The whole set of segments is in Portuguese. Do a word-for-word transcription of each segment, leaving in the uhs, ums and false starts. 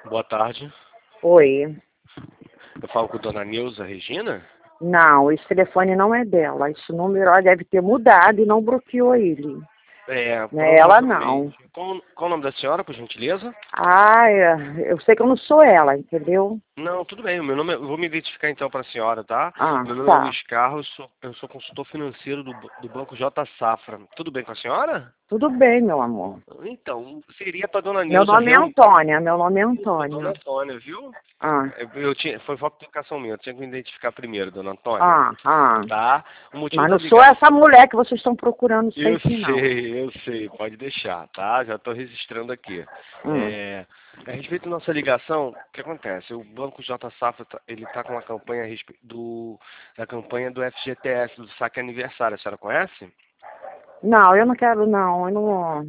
Boa tarde. Oi. Eu falo com a dona Neuza Regina? Não, esse telefone não é dela. Esse número ela deve ter mudado e não bloqueou ele. É, Não é ela, não. Qual, qual o nome da senhora, por gentileza? Ah, é, eu sei que eu não sou ela, entendeu? Não, tudo bem. O meu nome é, eu vou me identificar então para a senhora, tá? Ah, Meu nome é tá. Luiz Carlos, sou, eu sou consultor financeiro do, do Banco J Safra. Tudo bem com a senhora? Tudo bem, meu amor. Então, seria para dona Meu Neuza nome é realmente. Antônia, meu nome é Isso, dona Antônia. Antônia, viu? Ah, Eu, eu tinha, foi falta de educação minha, eu tinha que me identificar primeiro, dona Antônia. ah, ah. Tá? O motivo Mas da não sou ligação. essa mulher que vocês estão procurando Eu sempre, não. sei, eu sei, pode deixar, tá? Já estou registrando aqui. Hum. É, a respeito da nossa ligação, o que acontece? O Banco J Safra, tá- ele está com uma campanha a respeito do, da campanha do F G T S, do saque aniversário, a senhora conhece? Não, eu não quero, não. Eu não,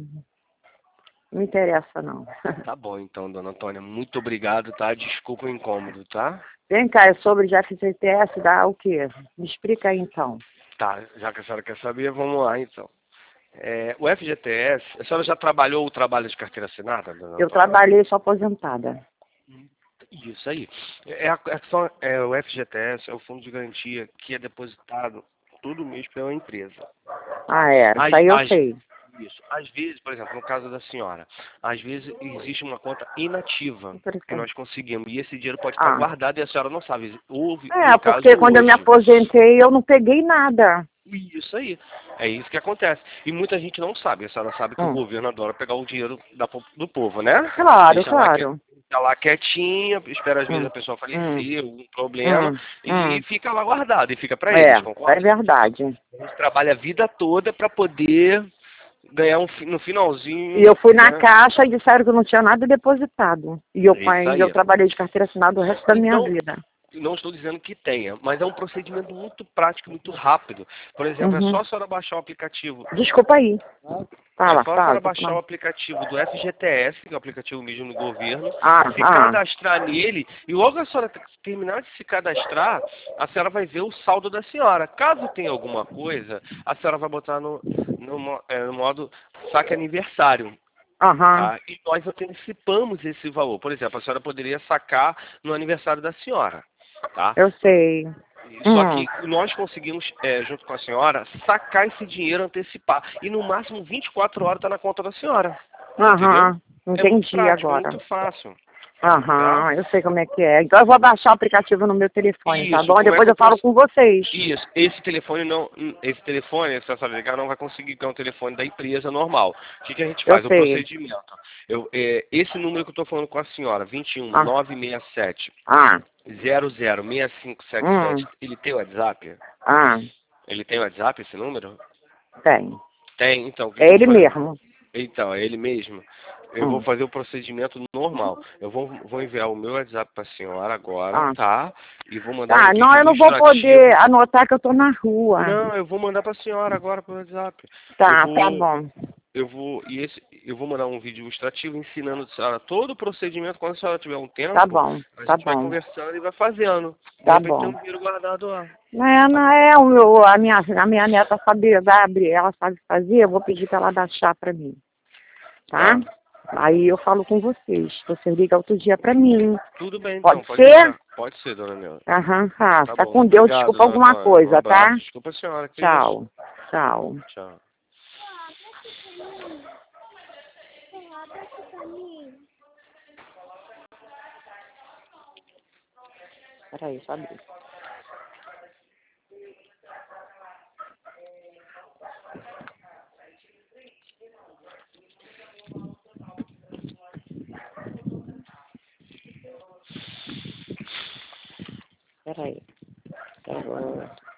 não interessa, não. Tá bom, então, dona Antônia, muito obrigado, tá? Desculpa o incômodo, tá? Vem cá, é sobre o F G T S, dá o quê? Me explica aí, então. Tá, já que a senhora quer saber, vamos lá, então. É, o F G T S, a senhora já trabalhou o trabalho de carteira assinada, dona Eu Antônia? trabalhei, sou aposentada. Isso aí. É, a- é, só, é, o F G T S é o fundo de garantia que é depositado todo mês pela empresa. Tá? Ah, é. Às, Isso aí eu às, sei. isso. Às vezes, por exemplo, no caso da senhora, às vezes existe uma conta inativa que nós conseguimos e esse dinheiro pode estar Ah. guardado e a senhora não sabe. Houve um É, caso porque quando eu me hoje. aposentei, eu não peguei nada. Isso aí. É isso que acontece. E muita gente não sabe. A senhora sabe que o Hum. governo adora pegar o dinheiro da, po- do povo, né? Claro, Deixa lá, que- claro. deixa lá quietinha, espera às vezes Hum. a pessoa Hum. falecer, algum problema, Hum. e Hum. fica lá guardado, e fica para É, eles, é concorda? verdade. A gente trabalha a vida toda para poder ganhar um, fi- no E eu finalzinho, fui na né? caixa e disseram que não tinha nada depositado. E eu, É isso e eu aí. trabalhei de carteira assinada o resto da minha Então, vida. não estou dizendo que tenha, mas é um procedimento muito prático, muito rápido. Por exemplo, é Uhum. só a senhora baixar o aplicativo. Desculpa aí. É Fala, só a fala. senhora Tô baixar o falando. aplicativo do F G T S, que é o aplicativo mesmo do governo, Ah, se ah. cadastrar nele, e logo a senhora terminar de se cadastrar, a senhora vai ver o saldo da senhora. Caso tenha alguma coisa, a senhora vai botar no, no, mo- é, no modo saque aniversário. Aham. Tá? E nós antecipamos esse valor. Por exemplo, a senhora poderia sacar no aniversário da senhora. Tá? Eu sei. Só Hum. que nós conseguimos, é, junto com a senhora, sacar esse dinheiro, antecipar. E no máximo vinte e quatro horas está na conta da senhora. Entendeu? Aham. É muito Entendi prático, é agora. muito fácil. Tá? Aham, eu sei como é que é. Então eu vou baixar o aplicativo no meu telefone, tá Isso, bom? como é Depois que eu eu falo posso. com vocês. Isso, esse telefone não. Esse telefone, essa senhora ligar, não vai conseguir, que é um telefone da empresa normal. O que, que a gente Eu faz? O sei. procedimento. Eu, é, esse número que eu estou falando com a senhora, vinte e um, Ah, nove seis sete, ah, zero zero seis cinco sete sete, hum, ele tem WhatsApp? ah, Ele tem WhatsApp, esse número? tem. Tem, então, o que, É que eu vou ele fazer? mesmo. Então, é ele mesmo. Eu vou Hum, fazer o procedimento normal. Eu vou, vou enviar o meu WhatsApp para a senhora agora, ah. tá? E vou mandar um Tá, não, vídeo eu não vou ilustrativo. poder anotar que eu tô na rua. Não, eu vou mandar para a senhora agora pelo WhatsApp. Eu Tá, tá vou, bom. eu vou, e esse, eu vou mandar um vídeo ilustrativo ensinando a senhora todo o procedimento. Quando a senhora tiver um Tá tempo, bom, a tá gente vai bom, conversando e vai fazendo. De tá repente tem bom. um dinheiro guardado lá. É, Tá não bom? é o meu, a minha, a minha neta sabe, vai abrir, ela sabe fazer, eu vou pedir pra ela dar chá pra mim, tá? Tá. Aí eu falo com vocês. Você liga outro dia pra mim. Tudo bem, Pode então, pode ser? deixar. Pode ser, dona Neuza. Aham, tá. Tá Fica bom. com Deus. Obrigado, Desculpa dona alguma Antônia. Um coisa, tá? abraço. Desculpa a senhora, que isso. Tchau. Tchau. Tchau. Peraí, só abrir. Peraí. Peraí.